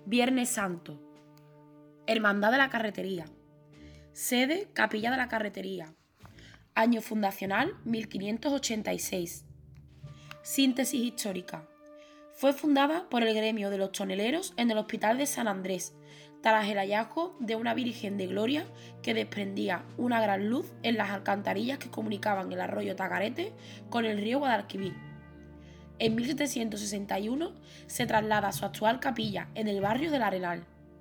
Viernes Santo. Hermandad de la Carretería. Sede, Capilla de la Carretería. Año fundacional, 1586. Síntesis histórica. Fue fundada por el gremio de los toneleros en el Hospital de San Andrés, tras el hallazgo de una Virgen de Gloria que desprendía una gran luz en las alcantarillas que comunicaban el arroyo Tagarete con el río Guadalquivir. En 1761 se traslada a su actual capilla en el barrio del Arenal.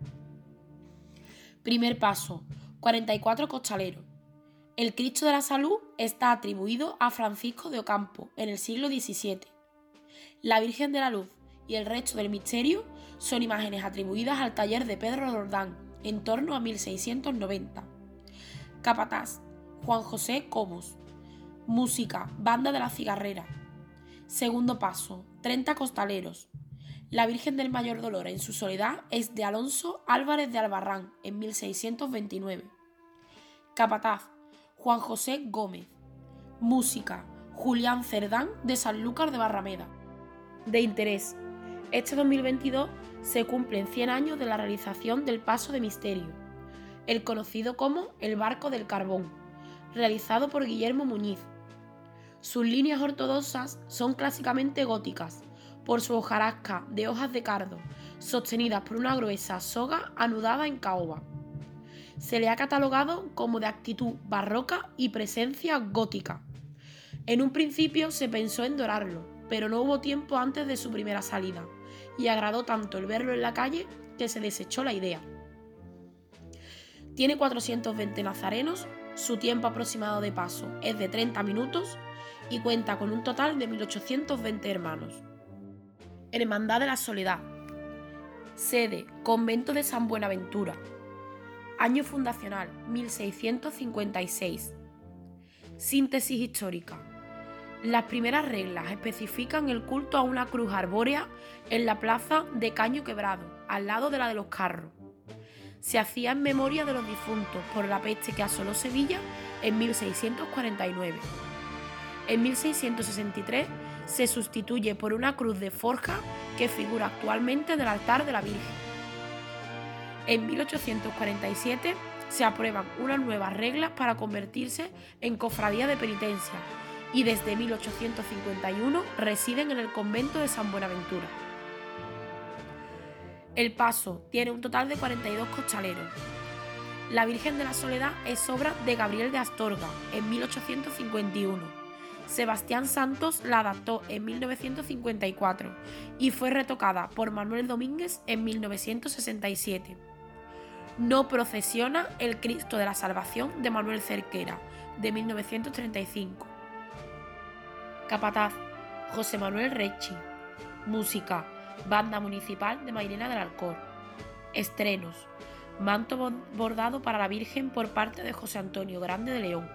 Primer paso, 44 costaleros. El Cristo de la Salud está atribuido a Francisco de Ocampo en el siglo XVII. La Virgen de la Luz y el resto del misterio son imágenes atribuidas al taller de Pedro Roldán en torno a 1690. Capataz, Juan José Cobos. Música, Banda de la Cigarrera. Segundo paso, 30 costaleros. La Virgen del Mayor Dolor en su soledad es de Alonso Álvarez de Albarrán en 1629. Capataz, Juan José Gómez. Música, Julián Cerdán de Sanlúcar de Barrameda. De interés, este 2022 se cumplen 100 años de la realización del Paso de Misterio, el conocido como el Barco del Carbón, realizado por Guillermo Muñiz. Sus líneas ortodoxas son clásicamente góticas, por su hojarasca de hojas de cardo, sostenidas por una gruesa soga anudada en caoba. Se le ha catalogado como de actitud barroca y presencia gótica. En un principio se pensó en dorarlo, pero no hubo tiempo antes de su primera salida, y agradó tanto el verlo en la calle que se desechó la idea. Tiene 420 nazarenos, su tiempo aproximado de paso es de 30 minutos y cuenta con un total de 1820 hermanos. Hermandad de la Soledad. Sede, Convento de San Buenaventura. Año fundacional, 1656. Síntesis histórica. Las primeras reglas especifican el culto a una cruz arbórea en la plaza de Caño Quebrado, al lado de la de los Carros. Se hacía en memoria de los difuntos por la peste que asoló Sevilla en 1649. En 1663 se sustituye por una cruz de forja que figura actualmente en el altar de la Virgen. En 1847 se aprueban unas nuevas reglas para convertirse en cofradía de penitencia y desde 1851 residen en el convento de San Buenaventura. El paso tiene un total de 42 costaleros. La Virgen de la Soledad es obra de Gabriel de Astorga en 1851. Sebastián Santos la adaptó en 1954 y fue retocada por Manuel Domínguez en 1967. No procesiona el Cristo de la Salvación de Manuel Cerquera, de 1935. Capataz, José Manuel Recchi. Música, Banda Municipal de Mairena del Alcor. Estrenos, manto bordado para la Virgen por parte de José Antonio Grande de León.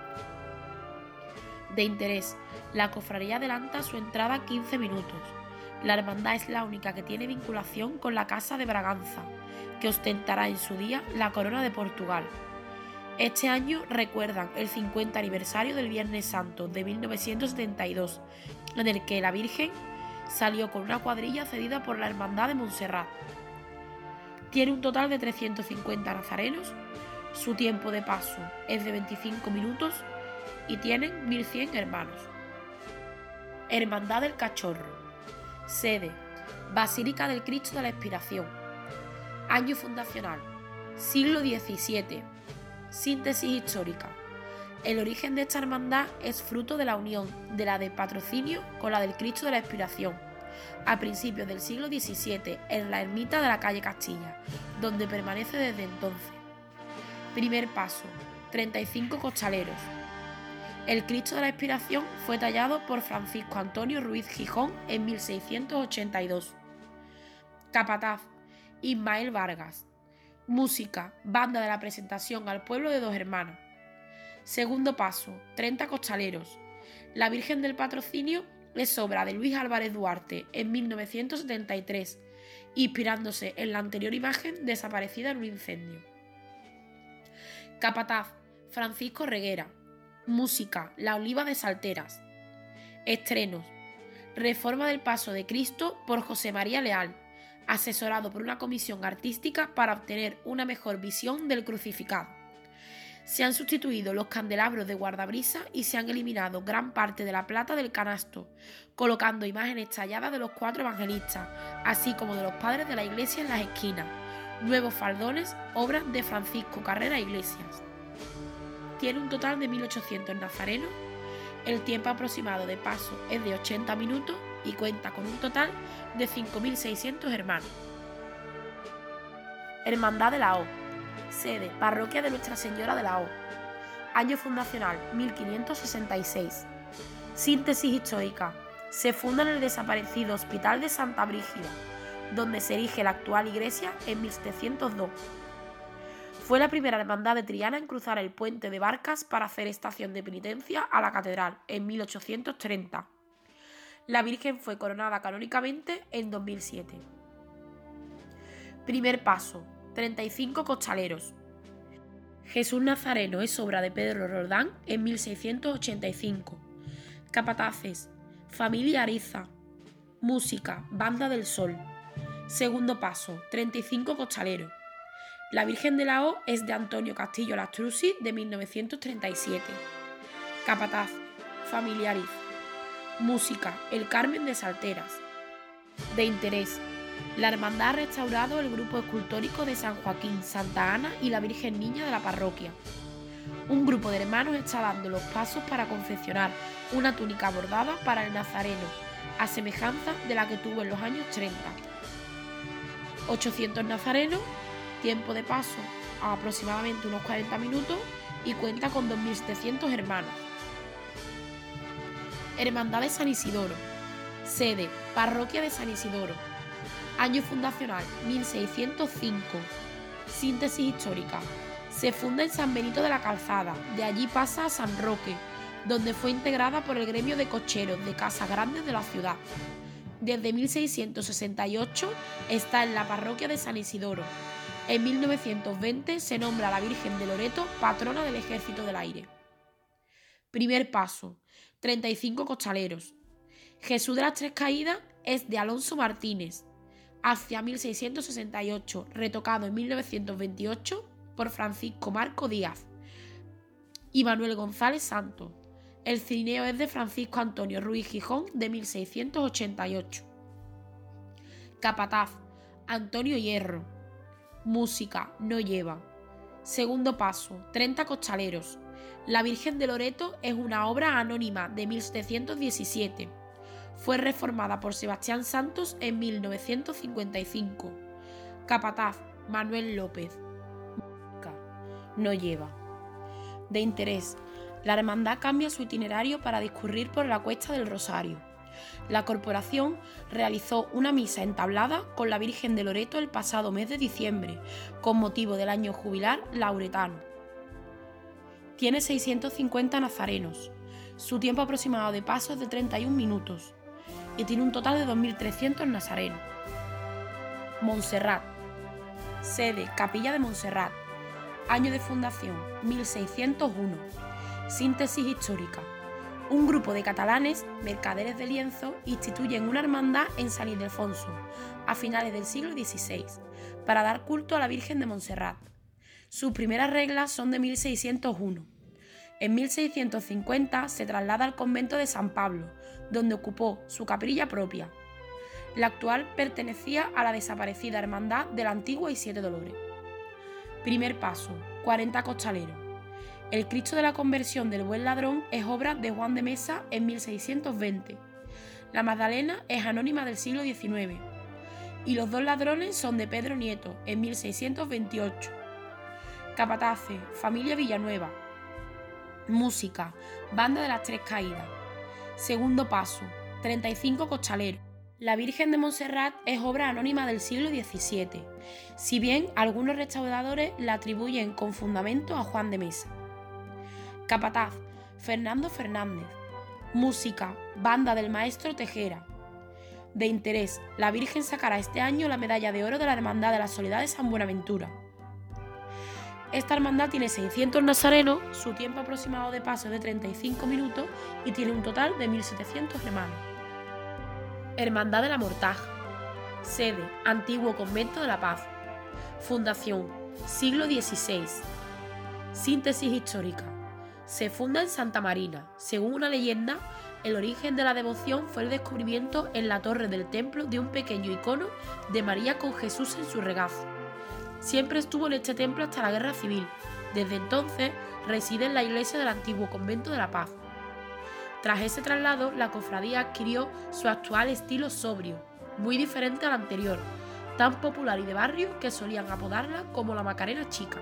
De interés, la cofradía adelanta su entrada 15 minutos. La hermandad es la única que tiene vinculación con la Casa de Braganza, que ostentará en su día la corona de Portugal. Este año recuerdan el 50 aniversario del Viernes Santo de 1972, en el que la Virgen salió con una cuadrilla cedida por la Hermandad de Montserrat. Tiene un total de 350 nazarenos, su tiempo de paso es de 25 minutos y tienen 1100 hermanos. Hermandad del Cachorro. Sede, Basílica del Cristo de la Expiración. Año fundacional, siglo XVII. Síntesis histórica. El origen de esta hermandad es fruto de la unión de la de patrocinio con la del Cristo de la Expiración, a principios del siglo XVII, en la ermita de la calle Castilla, donde permanece desde entonces. Primer paso, 35 costaleros. El Cristo de la Expiración fue tallado por Francisco Antonio Ruiz Gijón en 1682. Capataz, Ismael Vargas. Música, Banda de la Presentación al Pueblo de Dos Hermanas. Segundo paso, 30 costaleros. La Virgen del Patrocinio es obra de Luis Álvarez Duarte en 1973, inspirándose en la anterior imagen desaparecida en un incendio. Capataz, Francisco Reguera. Música, La Oliva de Salteras. Estrenos, Reforma del Paso de Cristo por José María Leal, asesorado por una comisión artística para obtener una mejor visión del crucificado. Se han sustituido los candelabros de guardabrisa y se han eliminado gran parte de la plata del canasto, colocando imágenes talladas de los 4 evangelistas, así como de los padres de la iglesia en las esquinas. Nuevos faldones, obra de Francisco Carrera Iglesias. Tiene un total de 1.800 nazarenos. El tiempo aproximado de paso es de 80 minutos y cuenta con un total de 5.600 hermanos. Hermandad de la O. Sede: Parroquia de Nuestra Señora de la O. Año fundacional: 1566. Síntesis histórica: se funda en el desaparecido Hospital de Santa Brígida, donde se erige la actual iglesia en 1702. Fue la primera hermandad de Triana en cruzar el puente de Barcas para hacer estación de penitencia a la catedral en 1830. La Virgen fue coronada canónicamente en 2007. Primer paso: 35 costaleros. Jesús Nazareno es obra de Pedro Roldán en 1685. Capataces: familia Ariza. Música: Banda del Sol. Segundo paso: 35 costaleros. La Virgen de la O es de Antonio Castillo Lastrucci de 1937. Capataz: familia Ariza. Música: El Carmen de Salteras. De interés: la hermandad ha restaurado el grupo escultórico de San Joaquín, Santa Ana y la Virgen Niña de la parroquia. Un grupo de hermanos está dando los pasos para confeccionar una túnica bordada para el nazareno, a semejanza de la que tuvo en los años 30. 800 nazarenos, tiempo de paso a aproximadamente unos 40 minutos y cuenta con 2.700 hermanos. Hermandad de San Isidoro. Sede: Parroquia de San Isidoro. Año fundacional: 1605. Síntesis histórica: se funda en San Benito de la Calzada, de allí pasa a San Roque, donde fue integrada por el gremio de cocheros de Casas Grandes de la ciudad. Desde 1668 está en la parroquia de San Isidoro. En 1920 se nombra a la Virgen de Loreto patrona del Ejército del Aire. Primer paso: 35 costaleros. Jesús de las Tres Caídas es de Alonso Martínez, hacia 1668, retocado en 1928 por Francisco Marco Díaz y Manuel González Santos. El cirineo es de Francisco Antonio Ruiz Gijón de 1688. Capataz: Antonio Hierro. Música: No lleva. Segundo paso: 30 costaleros. La Virgen de Loreto es una obra anónima de 1717. Fue reformada por Sebastián Santos en 1955. Capataz: Manuel López. Música: No lleva. De interés: la hermandad cambia su itinerario para discurrir por la Cuesta del Rosario. La corporación realizó una misa entablada con la Virgen de Loreto el pasado mes de diciembre, con motivo del año jubilar lauretano. Tiene 650 nazarenos. Su tiempo aproximado de paso es de 31 minutos y tiene un total de 2.300 nazarenos. Montserrat. Sede: Capilla de Montserrat. Año de fundación: 1601. Síntesis histórica: un grupo de catalanes, mercaderes de lienzo, instituyen una hermandad en San Ildefonso, a finales del siglo XVI, para dar culto a la Virgen de Montserrat. Sus primeras reglas son de 1601. En 1650 se traslada al convento de San Pablo, donde ocupó su capilla propia. La actual pertenecía a la desaparecida Hermandad de la Antigua y Siete Dolores. Primer paso: 40 costaleros. El Cristo de la Conversión del Buen Ladrón es obra de Juan de Mesa en 1620. La Magdalena es anónima del siglo XIX. Y los dos ladrones son de Pedro Nieto en 1628. Capataces: familia Villanueva. Música: Banda de las Tres Caídas. Segundo paso: 35 costaleros. La Virgen de Montserrat es obra anónima del siglo XVII, si bien algunos restauradores la atribuyen con fundamento a Juan de Mesa. Capataz: Fernando Fernández. Música: Banda del Maestro Tejera. De interés: la Virgen sacará este año la medalla de oro de la Hermandad de la Soledad de San Buenaventura. Esta hermandad tiene 600 nazarenos, su tiempo aproximado de paso es de 35 minutos y tiene un total de 1.700 hermanos. Hermandad de la Mortaja. Sede: Antiguo Convento de la Paz. Fundación: siglo XVI. Síntesis histórica. Se funda en Santa Marina. Según una leyenda, el origen de la devoción fue el descubrimiento en la torre del templo de un pequeño icono de María con Jesús en su regazo. Siempre estuvo en este templo hasta la Guerra Civil. Desde entonces reside en la iglesia del Antiguo Convento de la Paz. Tras ese traslado, la cofradía adquirió su actual estilo sobrio, muy diferente al anterior, tan popular y de barrio que solían apodarla como la Macarena Chica.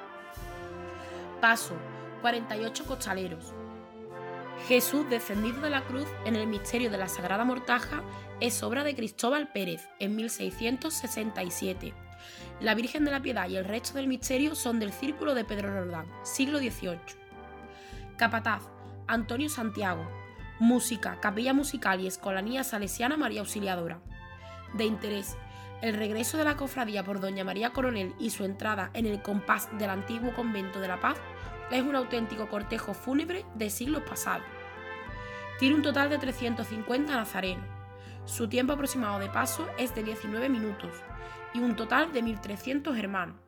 Paso: 48 costaleros. Jesús descendido de la cruz en el misterio de la Sagrada Mortaja es obra de Cristóbal Pérez en 1667. La Virgen de la Piedad y el resto del misterio son del Círculo de Pedro Roldán, siglo XVIII. Capataz: Antonio Santiago. Música: Capilla Musical y Escolanía Salesiana María Auxiliadora. De interés: el regreso de la cofradía por Doña María Coronel y su entrada en el compás del Antiguo Convento de la Paz es un auténtico cortejo fúnebre de siglos pasados. Tiene un total de 350 nazarenos. Su tiempo aproximado de paso es de 19 minutos y un total de 1.300 hermanos.